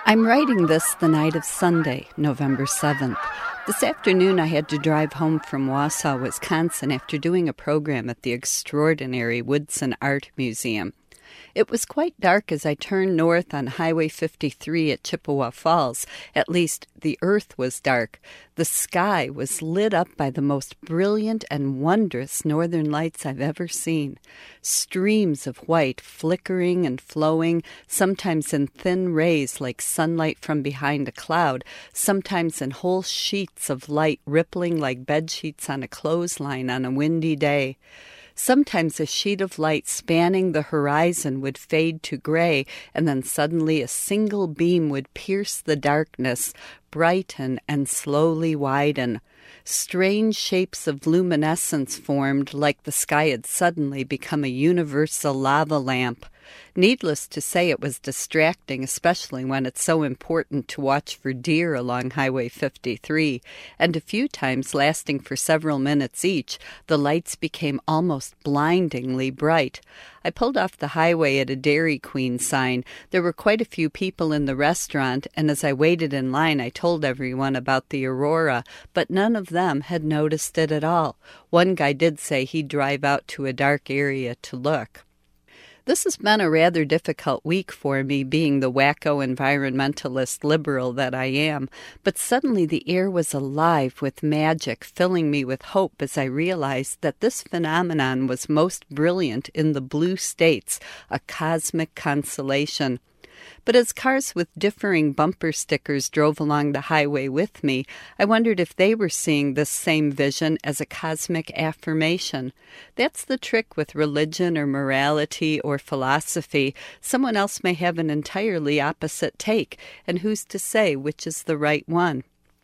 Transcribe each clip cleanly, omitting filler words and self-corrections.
I'm writing this the night of Sunday, November 7th. This afternoon I had to drive home from Wausau, Wisconsin after doing a program at the extraordinary Woodson Art Museum. It was quite dark as I turned north on Highway 53 at Chippewa Falls. At least, the earth was dark. The sky was lit up by the most brilliant and wondrous northern lights I've ever seen. Streams of white flickering and flowing, sometimes in thin rays like sunlight from behind a cloud, sometimes in whole sheets of light rippling like bedsheets on a clothesline on a windy day. Sometimes a sheet of light spanning the horizon would fade to gray, and then suddenly a single beam would pierce the darkness, brighten and slowly widen. Strange shapes of luminescence formed, like the sky had suddenly become a universal lava lamp. Needless to say, it was distracting, especially when it's so important to watch for deer along Highway 53, and a few times, lasting for several minutes each, the lights became almost blindingly bright. I pulled off the highway at a Dairy Queen sign. There were quite a few people in the restaurant, and as I waited in line, I told everyone about the aurora, but none of them had noticed it at all. One guy did say he'd drive out to a dark area to look. This has been a rather difficult week for me, being the wacko environmentalist liberal that I am, but suddenly the air was alive with magic, filling me with hope as I realized that this phenomenon was most brilliant in the blue states, a cosmic constellation. But as cars with differing bumper stickers drove along the highway with me, I wondered if they were seeing this same vision as a cosmic affirmation. That's the trick with religion or morality or philosophy. Someone else may have an entirely opposite take, and who's to say which is the right one?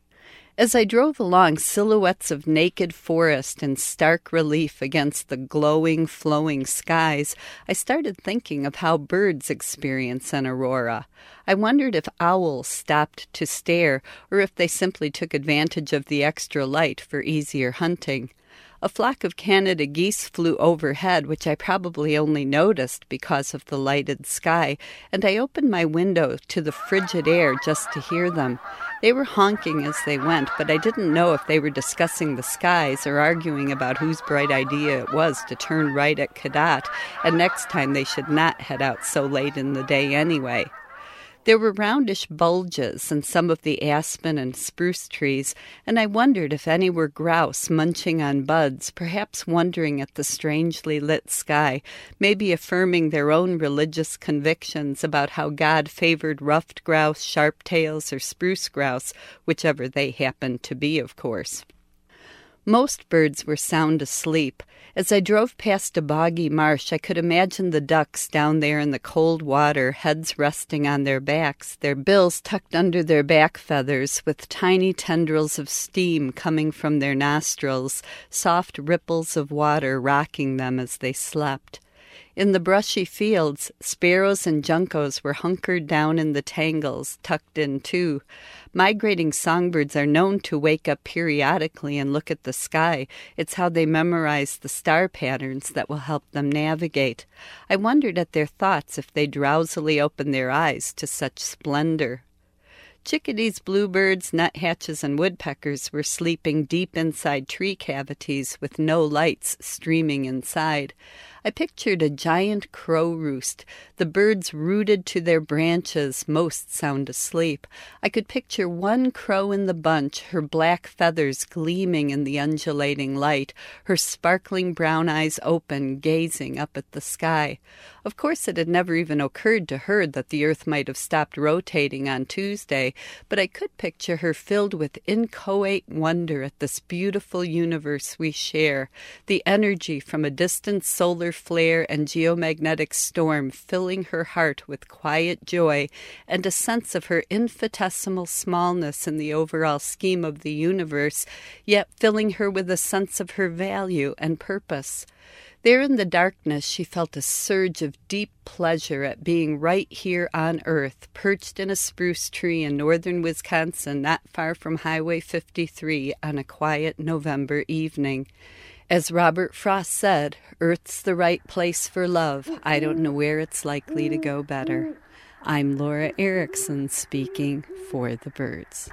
As I drove along, silhouettes of naked forest in stark relief against the glowing, flowing skies, I started thinking of how birds experience an aurora. I wondered if owls stopped to stare, or if they simply took advantage of the extra light for easier hunting. A flock of Canada geese flew overhead, which I probably only noticed because of the lighted sky, and I opened my window to the frigid air just to hear them. They were honking as they went, but I didn't know if they were discussing the skies or arguing about whose bright idea it was to turn right at Cadott, and next time they should not head out so late in the day anyway. There were roundish bulges in some of the aspen and spruce trees, and I wondered if any were grouse munching on buds, perhaps wondering at the strangely lit sky, maybe affirming their own religious convictions about how God favored ruffed grouse, sharp-tails, or spruce grouse, whichever they happened to be, of course. Most birds were sound asleep. As I drove past a boggy marsh, I could imagine the ducks down there in the cold water, heads resting on their backs, their bills tucked under their back feathers, with tiny tendrils of steam coming from their nostrils, soft ripples of water rocking them as they slept. In the brushy fields, sparrows and juncos were hunkered down in the tangles, tucked in too. Migrating songbirds are known to wake up periodically and look at the sky. It's how they memorize the star patterns that will help them navigate. I wondered at their thoughts if they drowsily opened their eyes to such splendor. Chickadees, bluebirds, nuthatches, and woodpeckers were sleeping deep inside tree cavities with no lights streaming inside. I pictured a giant crow roost, the birds rooted to their branches, most sound asleep. I could picture one crow in the bunch, her black feathers gleaming in the undulating light, her sparkling brown eyes open, gazing up at the sky. Of course, it had never even occurred to her that the earth might have stopped rotating on Tuesday, but I could picture her filled with inchoate wonder at this beautiful universe we share, the energy from a distant solar flare and geomagnetic storm filling her heart with quiet joy and a sense of her infinitesimal smallness in the overall scheme of the universe, yet filling her with a sense of her value and purpose. There in the darkness she felt a surge of deep pleasure at being right here on Earth, perched in a spruce tree in northern Wisconsin, not far from Highway 53, on a quiet November evening. As Robert Frost said, Earth's the right place for love. I don't know where it's likely to go better. I'm Laura Erickson speaking for the birds.